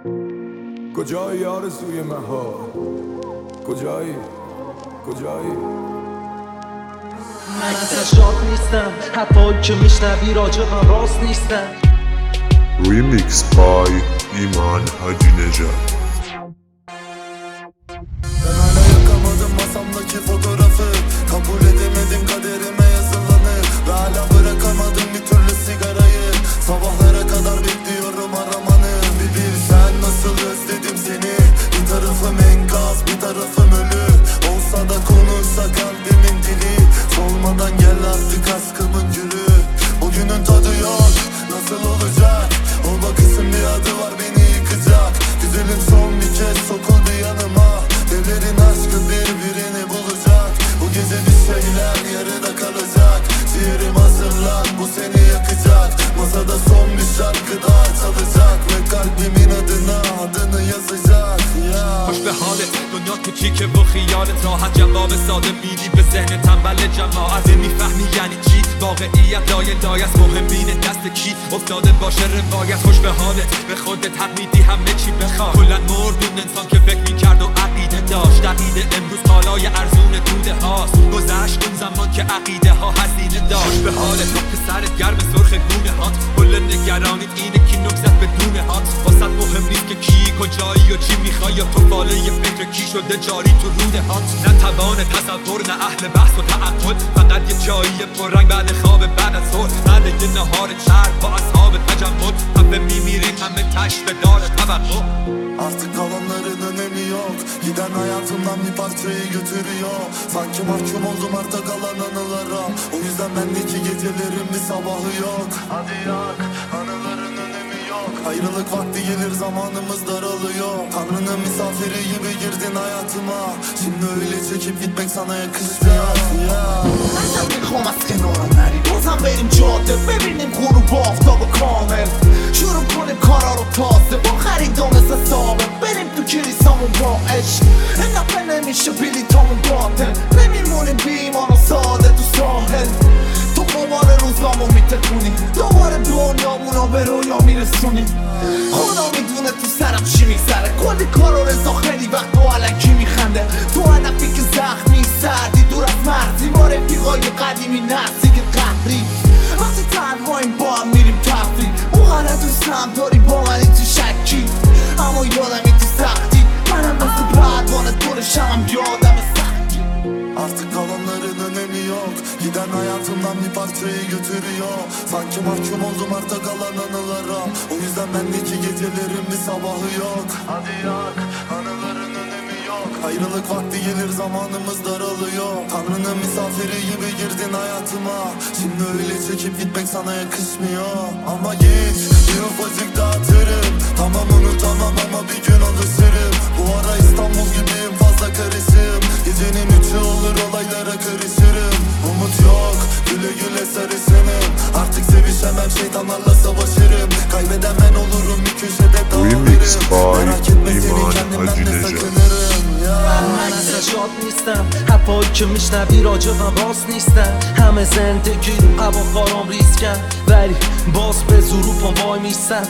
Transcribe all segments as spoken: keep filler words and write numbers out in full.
کجایی آرزوی مهار؟ کجایی؟ کجایی؟ من ازش شاد نیستم، حرفایی که میشنوی راجبم راست نیستم. ریمیکس بای ایمان حاجی نژاد. Ben hala yakamadım masamdaki fotoğrafı. Kabul edemedim kaderime yazılanı. Ve hala bırakamadım bir türlü sigarayı. Sabahlara kadar bekliyorum aramanı. Bir bilsen nasıl özledim seni. Bir tarafım enkaz bir tarafım ölü. Olsa da konuşsa kalbimin dili. Solmadan gel artık aşkımın gülü. Bugünün tadı yok, nasıl olacak? O bakışın bir adı var beni yıkacak. Güzelim son bir kez sokuldu yanıma. Devlerin aşkı birbirini bulacak. Bu gece bir şeyler yarıda kalacak. Ciğerim hazırlan, bu seni yakacak. Masada son bir şarkı daha çalacak. Ve kalbimin adına adını yazacak ya. خوش به حالت دنیا تو کیکه و خیالت راحت جواب ساده میدی به ذهن تنبل جماعت. نمیفهمی یعنی چی واقعیت لای لای است. مهمین دست کی افتاده باشه روایت. خوش به حالت به خودت حق میدی همه چی بخواه. کلن مردون انسان که فکر میکرد و عقیده داشت. عقیده امروز کالای ارزون توده هاست. گذشت اون زمان که عقیده ها هزینه داشت. به حالت که سرت گرم سرخ گونه هات. کل نگرانیت اینه که نکزت بدون هات. واسط مهم نیست که کی کجایی و چی میخوای یا تو فاله یه فکر کی شده جاری تو روده هات. نه توان تصور نه اهل بحث و تعقل. فقط یه جایی پررنگ بعد خواب بعد از ظهر. بعد یه نهار چرب با اصحاب تجمل. همه میمیریم همه تش به دار توقع. Artık kalanların önemi yok. Giden hayatımdan bir parçayı götürüyor. Sanki mahkum oldum arta kalan anılara. O yüzden bendeki gecelerin bir sabahı yok. Hadi yak, anıların önemi yok. Ayrılık vakti gelir zamanımız daralıyor. Tanrı'nın misafiri gibi girdin hayatıma. Şimdi öyle çekip gitmek sana yakışmıyor ya. ازم میخوام از کنارم نری بازم بریم جاده ببینیم غروب آفتاب کامل. شروع کنیم کارا رو تازه با خریدام مثل ثابت. بریم تو کلیسامون با عشق. این دفعه نمیشه بلیطامون باطل. نمیمونیم بی ایمان و ساده تو ساحل. تو قمار روزامون میتکونی دوباره دنیامونو به رویا میرسونی. خدا میدونه تو سرم چی میگذره. کلی کار و رضا خیلی وقت با علکی میخنده. تو هدفی که زخمی سردی دور از مرزی. ما رفیقای قدیمی نزدیک قهری. وقتی تنهاییم با هم میریم تفریح. اونقدر دوستم داری با منی تو شکی. اما یادمی تو سختی. منم مثل پروانه دورشم هم یادم سختی. Artık kalanların önemi yok. Giden hayatımdan bir parçayı götürüyor. Sanki mahkum oldum arta kalan anılara. O yüzden bendeki gecelerin bir sabahı yok. Hadi yak, anıların önemi yok. Ayrılık vakti gelir zamanımız daralıyor. Tanrı'nın misafiri gibi girdin hayatıma. Şimdi öyle çekip gitmek sana yakışmıyor. Ama git, bir ufacık dağıtırım. Tamam unutamam ama bir gün alışırım. Bu ara İstanbul gibiyim fazla karışım. Gecenin üçü olur olaylara karışırım. Umut yok, güle güle sarışınım. Artık sevişemem şeytanlarla savaşırım. Kaybeden ben olurum bir köşede dağılırım. Merak etme seni kendimden de sakınırım ya. من ازش شاد نیستم، حرفایی که میشنوی راجبم راست نیستم. همه زندگی رو هواخوارام ریسکن ولی باز به زور رو پام وای میستم.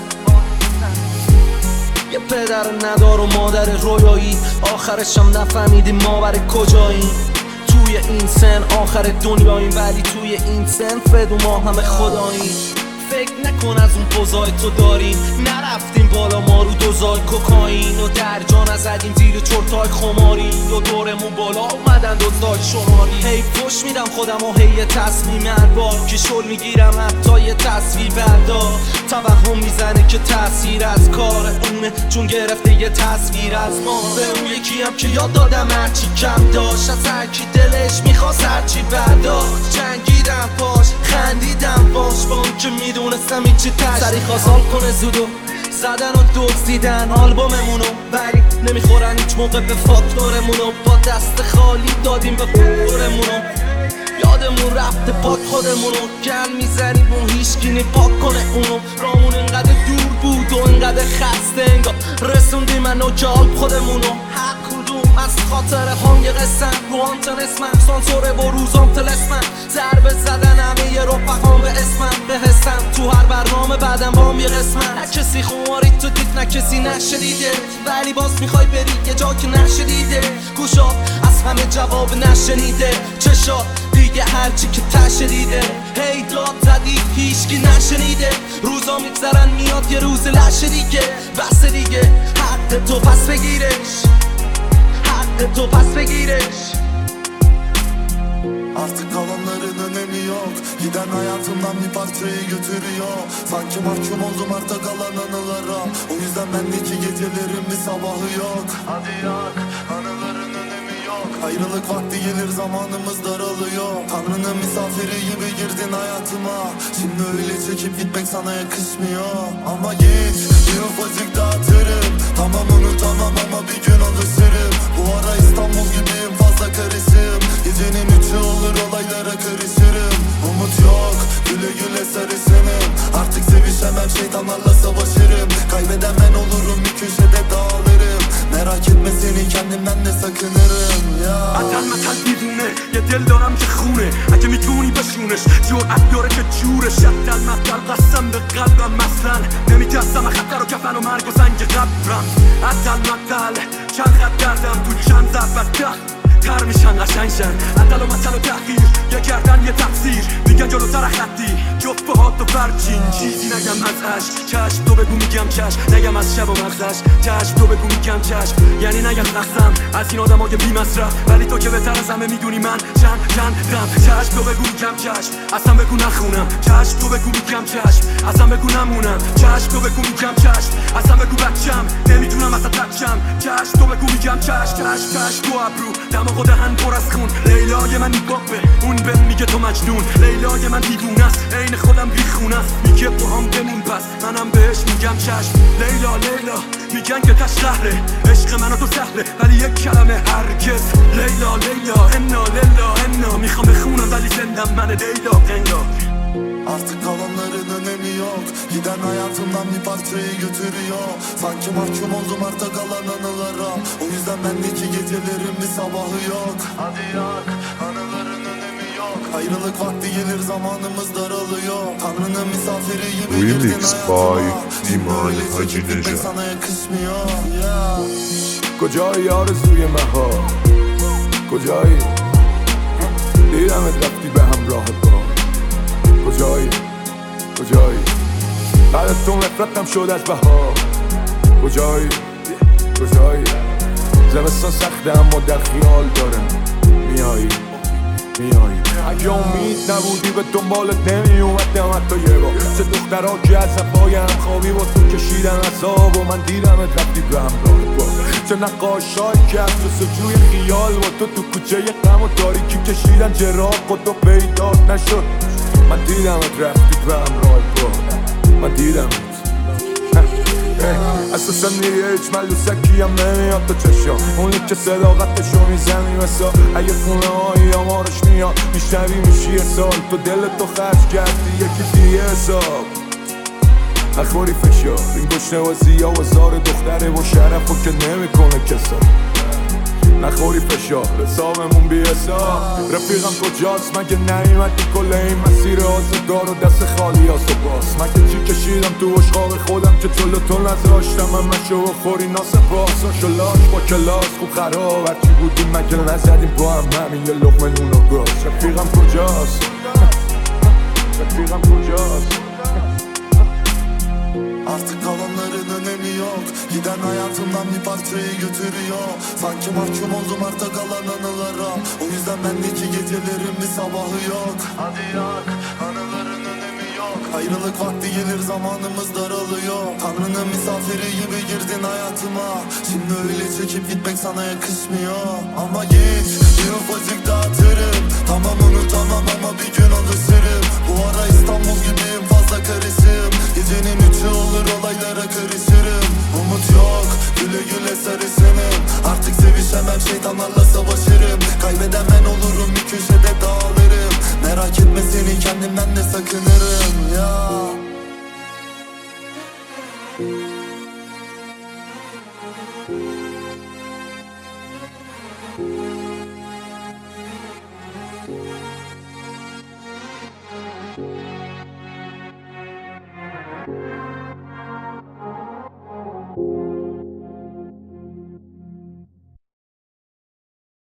یه پدر ندار و مادر رویایی. آخرشم نفهمیدیم ما برای کجاییم. توی این سن آخر دنیاییم ولی توی این سن فدو ما همه خداییم. فکر نکن از اون پوزای تو داریم. نرفتیم بالا ما رو دوزای کوکائین. و در جا نزدیم زیر چرتای خماری. و دورمون بالا اومدن دوزای شماری. هی فش میدم خودم و هی تصمیم البار که شل میگیرم حتی یه تصویر بردار. توهم میزنه که تاثیر از کار اونه چون گرفته یه تصویر از ما. به اون یکی هم که یاد دادم هرچی کم داشت. از هرکی دلش میخواست هرچی برداشت. جنگیدم پاش خندیدم باش با اون که میدونستم این چی تش. سری خواستال کنه زودو زدن و دزدیدن آلبوممونو ولی نمیخورن هیچ موقع به فاکتورمونو. با دست خالی دادیم به خورمونو. یادمون رفته پاک خودمونو. گل میزنیم اون هیچکی نی پاک کنه اونو. رامون انقدر دور بود و انقدر خسته انگار رسه رسوندی منو که آب خودمونو هر کدوم از خاطر هم یه قسم رو آنتن اسمم سانسوره و روزام تلسمم ضربه زدن همه یه رفقام به اسمم به حسم تو هر برنامه بعدم بام یه قسمم نه کسی خماری تو دید نه کسی نشدیده ولی باز میخوای بری یه جا که نشدیده گوشا از همه جواب نشنیده چشا دیگه هرچی که تشدیده هی داد زدی هیچکی نشنیده روزا میگذرن میاد یه روز لشه دیگه بس دیگه حق تو پس بگیرش حق تو پس بگیرش Artık kalanların önemi yok Giden hayatımdan bir parçayı götürüyor Sanki mahkum oldum arta kalan anılara O yüzden bendeki gecelerin bir sabahı yok Hadi yak anıların önemi yok Ayrılık vakti gelir zamanımız daralıyor Tanrı'nın misafiri gibi girdin hayatıma Şimdi öyle çekip gitmek sana yakışmıyor Ama git bir ufacık dağıtırım Tamam unutamam ama bir gün alışırım Bu ara İstanbul gibiyim fazla karışım Gecenin üçü olur olaylara karışırım Umut yok güle güle sarışınım Artık sevişemem şeytanlarla savaşırım Kaybeden ben olurum bir köşede dağılırım Merak etme seni kendimden de sakınırım ya اتن متن دیوونه یه دل دارم که خونه اگه میتونی بشونش جرأت بیاره که جورش اتن متن قسم به قلبم مثلا نمیترسم خطر و کفن و مرگ و زنگ قبرم اتن متن چند خط کردم تو چند ضربت ده تر میشن قشنگشن عدل و مطل و تحقیر یه گردن یه تفسیر میگن جلوتر خطی جفت پاهات و برچین چیزی نگم از عشق چشم تو بگو میگم چشم نگم از شب و مغزش چشم تو بگو میگم چشم یعنی نگم نخسم از این آدم های بی مصرف ولی تو که بهتر از همه میدونی من چند چند دم چشم تو بگو میگم چشم اصلا بگو نخونم چشم تو بگو میگم چشم اصلا بگو نمونم چشم تو بگو میگم چشم اصلا بگو بچم نمیتونم اصلا بچم چشم تو بگو میگم چشم چشم چشم تو ابرو دماغ و دهن پر از خون لیلای من میباقه اون به میگه تو مجنون لیلای من دیوونه است عین خودم بیخونه است میگه با هم بمون پس منم بهش میگم چشم لیلا لیلا میگن که تش شهره عشق من و تو سهله ولی یک کلمه هرگز لیلا لیلا انا لیلا انا میخوام بخونم ولی زندم من لیلا قنگا Artık kalanların önemi yok Giden hayatımdan bir parçayı götürüyor Sanki mahkum oldum arta kalan anılara O yüzden bendeki gecelerin bir sabahı yok Hadi yak anıların önemi yok Ayrılık vakti gelir zamanımız daralıyor Tanrı'nın misafiri gibi girdin Remix hayatıma by İman Hacı gitmek Necat. sana yakışmıyor yeah. کجایی آرزوی مهار کجایی دیدمت رفتی به همراه با کجایی کجایی بعد از تو نفرتم شد از بهار کجایی کجایی زمستان سخته اما در خیال دارم میایی میایی اگه امید نبودی به دنبالت نمی اومدم حتی یه بار چه دخترها که از صفای هم خوابی با تو کشیدن عذاب و من دیدمت رفتی به همراه با چه نقاشایی که از جستجوی خیال با تو تو کوچه غم و تاریکی کشیدن چراغ و تو پیدات نشد من دیدمت رفتی به همراه با من دیدمت اساسا دیگه هیچ ملوسکی هم نمیاد تو چشم اونی که صداقتشو میزنی مثلا اگه خونه هایی آمارش میاد میشنوی میشی یه سال تو دل تو خرج کردی یکی دیگه حساب نخوری فشار این گشنه بازی ها و زار دختره و شرف و که نمیکنه کسا نخوری فشار حسابمون بی حساب رفیقم کجاست مگه نیومدی کل این مسیر آزگار و دست خالی هاست و باز مگه چی کشیدم تو اشغال خودم که جلو تو نذاشتم همه شو خوری ناسپاس و شلاش با کلاس خوب خراب هرچی بودیم مگه نزدیم با هم همین یه لقمه نون و گاز رفیقم کجاست رفیقم کجاست Artık kalanların önemi yok Giden hayatımdan bir parçayı götürüyor Sanki mahkum oldum arta kalan anılara O yüzden bendeki gecelerin bir sabahı yok Hadi yak anıların önemi yok Ayrılık vakti gelir zamanımız daralıyor Tanrı'nın misafiri gibi girdin hayatıma Şimdi öyle çekip gitmek sana yakışmıyor Ama git bir ufacık dağıtırım Tamam unutamam ama bir gün alışırım Bu ara İstanbul gibiyim fazla karışım Gecenin üçü olur olaylara karışırım Umut yok güle güle sarışınım Artık sevişemem şeytanlarla savaşırım Kaybeden ben olurum bir köşede dağılırım Merak etme seni kendimden de sakınırım ya